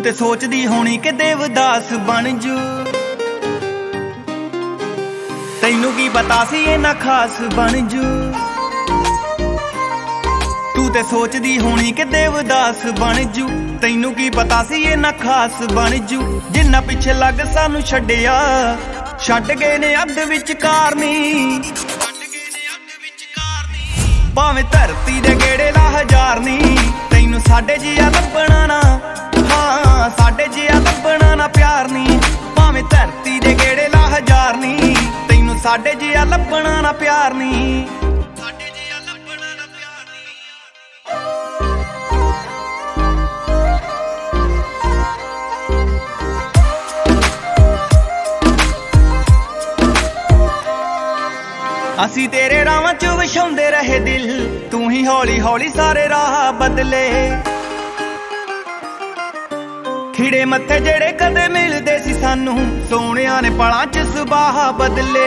ਤੇ ਸੋਚਦੀ ਹੋਣੀ ਕਿ ਦੇਵਦਾਸ ਬਣ ਜੂ। ਤੈਨੂੰ ਕੀ ਪਤਾ ਸੀ ਇੰਨਾ ਖਾਸ ਬਣ ਜੂ। ਤੂੰ ਤੇ ਸੋਚਦੀ ਹੋਣੀ ਕਿ ਦੇਵਦਾਸ ਬਣ ਜੂ। ਤੈਨੂੰ ਕੀ ਪਤਾ ਸੀ ਇੰਨਾ ਖਾਸ ਬਣ ਜੂ। ਜਿੰਨਾ ਪਿੱਛੇ ਲੱਗ ਸਾਨੂੰ ਛੱਡਿਆ, ਛੱਡ ਗਏ ਨੇ ਅੱਧ ਵਿਚਕਾਰ ਨੀ। ਭਾਵੇਂ ਧਰਤੀ ਦੇ ਗੇੜੇ ਲਾ ਹਜ਼ਾਰ ਨੀ, ਤੈਨੂੰ ਸਾਡੇ ਜਿਹਾ ਲੱਭਣਾ ਨਾ। ਹਾਂ ਸਾਡੇ ਜਿਹਾ ਲੱਭਣਾ ਨਾ ਪਿਆਰ ਨੀ। ਭਾਵੇਂ ਧਰਤੀ ਦੇ ਗੇੜੇ ਲਾ ਹਜ਼ਾਰ ਨੀ, ਤੈਨੂੰ ਸਾਡੇ ਜਿਹਾ ਲੱਭਣਾ ਨਾ ਪਿਆਰ ਨੀ। ਅਸੀਂ ਤੇਰੇ ਰਾਹਾਂ ਚ ਵਿਛਾਉਂਦੇ ਰਹੇ ਦਿਲ, ਤੂੰ ਹੀ ਹੌਲੀ ਹੌਲੀ ਸਾਰੇ ਰਾਹ ਬਦਲੇ। ਖਿੜੇ ਮੱਥੇ ਜਿਹੜੇ ਕਦੇ ਮਿਲਦੇ ਸੀ ਸਾਨੂੰ, ਸੋਹਣਿਆਂ ਨੇ ਪਲਾਂ ਚ ਸੁਭਾਅ ਬਦਲੇ।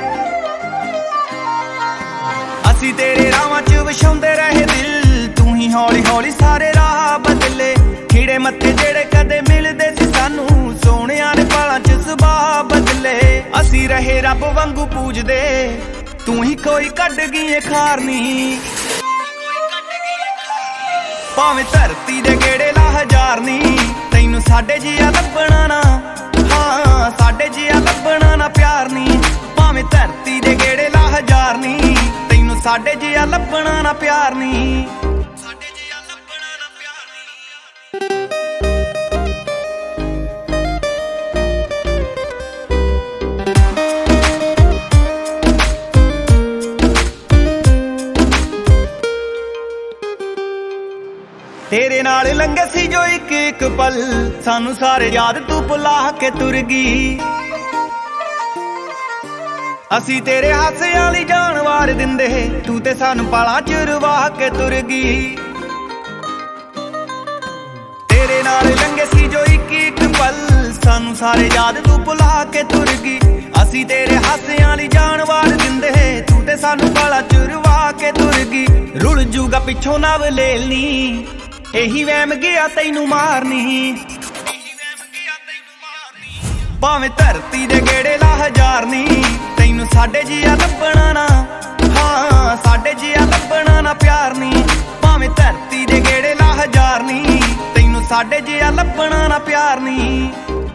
ਅਸੀਂ ਤੇਰੇ ਰਾਹਾਂ ਚ ਵਿਛਾਉਂਦੇ ਰਹੇ ਦਿਲ, ਤੂੰ ਹੀ ਹੌਲੀ ਹੌਲੀ ਸਾਰੇ ਰਾਹ ਬਦਲੇ। ਖਿੜੇ ਮੱਥੇ ਜਿਹੜੇ ਕਦੇ ਮਿਲਦੇ ਸੀ ਸਾਨੂੰ, ਸੋਹਣਿਆਂ ਨੇ ਪਲਾਂ ਚ ਸੁਭਾਅ ਬਦਲੇ। ਅਸੀਂ ਰਹੇ ਰੱਬ ਵਾਂਗੂ ਪੂਜਦੇ, ਤੂੰ ਹੀ ਕੋਈ ਕੱਢ ਗਈ ਏ ਖਾਰ ਨੀ। ਭਾਵੇਂ ਧਰਤੀ ਦੇ ਗੇੜੇ ਲਾ ਹਜ਼ਾਰ ਨੀ, ਤੈਨੂੰ ਸਾਡੇ ਜਿਹਾ ਲੱਭਣਾ ਨਾ। ਹਾਂ ਸਾਡੇ ਜਿਹਾ ਲੱਭਣਾ ਨਾ ਪਿਆਰ ਨੀ। ਭਾਵੇਂ ਧਰਤੀ ਦੇ ਗੇੜੇ ਲਾ ਹਜ਼ਾਰ ਨੀ, ਤੈਨੂੰ ਸਾਡੇ ਜਿਹਾ ਲੱਭਣਾ ਨਾ ਪਿਆਰ ਨੀ। ਤੇਰੇ ਨਾਲ ਲੰਘੇ ਸੀ ਜੋ ਇੱਕ ਇੱਕ ਪਲ, ਸਾਨੂੰ ਸਾਰੇ ਯਾਦ ਤੂੰ ਭੁਲਾ ਕੇ ਤੁਰ ਗਈ। ਅਸੀਂ ਤੇਰੇ ਹਾਸਿਆਂ ਲਈ ਜਾਨ ਵਾਰ ਦਿੰਦੇ, ਤੂੰ ਤੇ ਸਾਨੂੰ ਪਾਲਾਂ ਚ ਰਵਾ ਕੇ ਤੁਰ ਗਈ। ਤੇਰੇ ਨਾਲ ਲੰਘੇ ਸੀ ਜੋ ਇੱਕ ਇੱਕ ਪਲ, ਸਾਨੂੰ ਸਾਰੇ ਯਾਦ ਤੂੰ ਭੁਲਾ ਕੇ ਤੁਰ ਗਈ। ਅਸੀਂ ਤੇਰੇ ਹਾਸਿਆਂ ਲਈ ਜਾਨ ਵਾਰ ਦਿੰਦੇ, ਤੂੰ ਤੇ ਸਾਨੂੰ ਪਾਲਾਂ ਚ ਰਵਾ ਕੇ ਤੁਰ ਗਈ। ਰੁਲ ਜੂਗਾ ਪਿੱਛੋਂ ਨਾ ਵਲੇਲਨੀ, ਇਹੀ ਵਹਿਮ ਗਿਆ ਤੈਨੂੰ ਮਾਰਨੀ। ਭਾਵੇਂ ਧਰਤੀ ਦੇ ਗੇੜੇ ਲਾ ਹਜ਼ਾਰ ਨੀ, ਤੈਨੂੰ ਸਾਡੇ ਜਿਹਾ ਲੱਭਣਾ ਨਾ। ਹਾਂ ਸਾਡੇ ਜਿਹਾ ਲੱਭਣਾ ਨਾ ਪਿਆਰ ਨੀ। ਭਾਵੇਂ ਧਰਤੀ ਦੇ ਗੇੜੇ ਲਾ ਹਜ਼ਾਰ ਨੀ, ਤੈਨੂੰ ਸਾਡੇ ਜਿਹਾ ਲੱਭਣਾ ਨਾ ਪਿਆਰ ਨੀ।